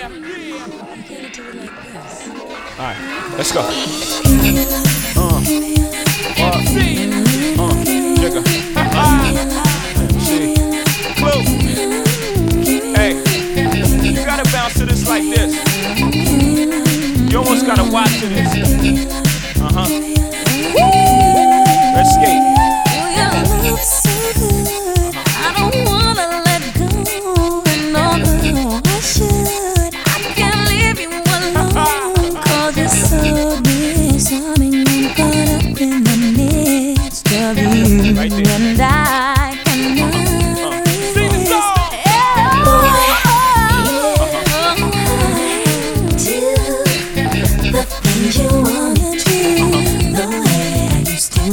Alright, let's go. Jigga. See. Clue. Hey, you gotta bounce to this like this. You almost gotta watch to this. Let's skate. Right there. And I cannot Sing the song. do the things you wanna do the way I used to do.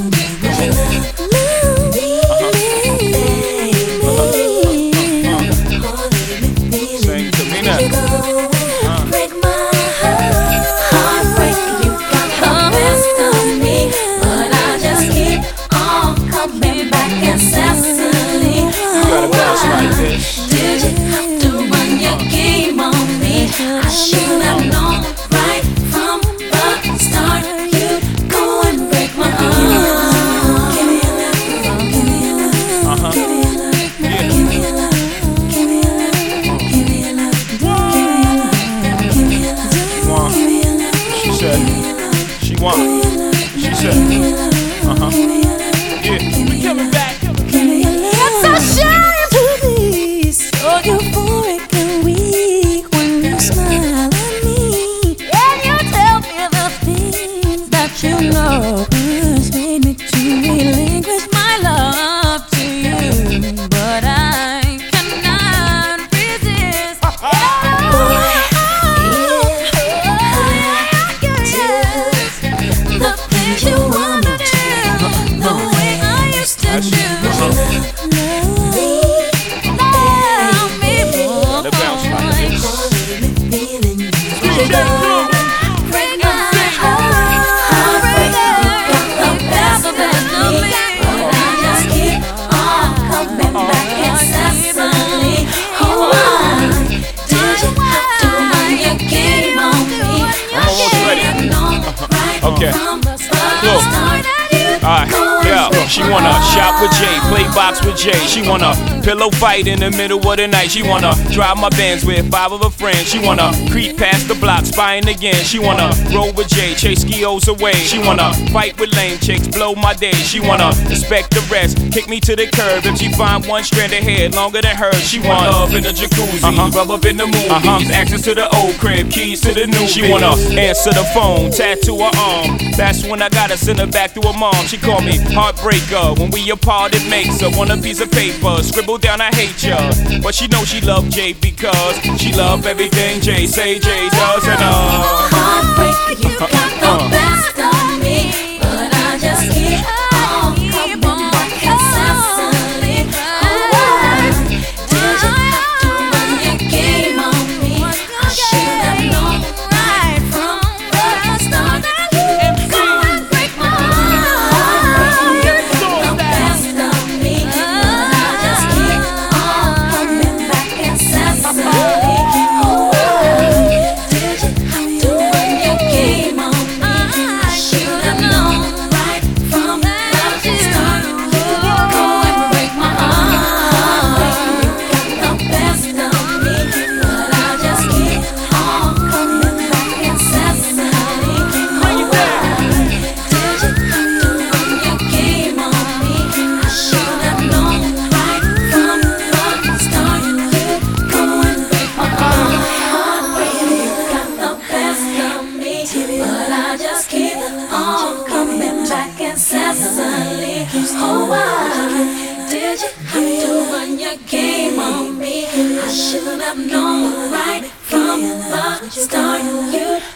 Sing to me now. Break my heart, break you got the best of me, but I just keep on coming back incessantly. You gotta bounce like this. Did you have to run your game on me? I should have known right from the start you'd go and break my heart. Give me a love, give me a love, give me a love, give me a love, give me a love, give me a love, give me a love, give me a love. She said. She won. She said. Yeah, we coming back. It's a shame to be so euphoric and weak when you smile at me and you tell me the things that you know persuade me to relinquish my love to you, but I cannot resist. The things you wanna do, the way I used to do. Let bounce like this. Okay. Look. Alright, yeah, she wanna shop with Jay, play box with Jay. She wanna pillow fight in the middle of the night. She wanna drive my Benz with 5 of her friends. She wanna creep past the block, spying again. She wanna roll with Jay, chase skios away. She wanna fight with lame chicks, blow my day. She wanna respect the rest, kick me to the curb. If she find one strand of hair longer than hers, she want love in the jacuzzi, rub up in the movies, access to the old crib, keys to the new. She wanna answer the phone, tattoo her arm. That's when I gotta send her back to her mom. She call me heartbreaker. When we apart, it makes her want a piece of paper. Scribble down, I hate ya. But she know she love Jay because she love everything Jay say Jay does. And heartbreaker, you got the best of me, but I just keep on coming back incessantly. Why did you have to run your game on me? I should have known right from the start. Go and break my heart. You got the best of me, but I just keep on coming back incessantly. Did you have to run your game on me? I should have known right from the start. Go and break my heart. You got the best of me, but I just keep on coming back incessantly. Did you have to run your game on me? I should have known right from the start. Go and break my heart. You got the best of me, but I just keep on coming back incessantly. Oh, why did you have to run your game on me? I should have known right from the start. You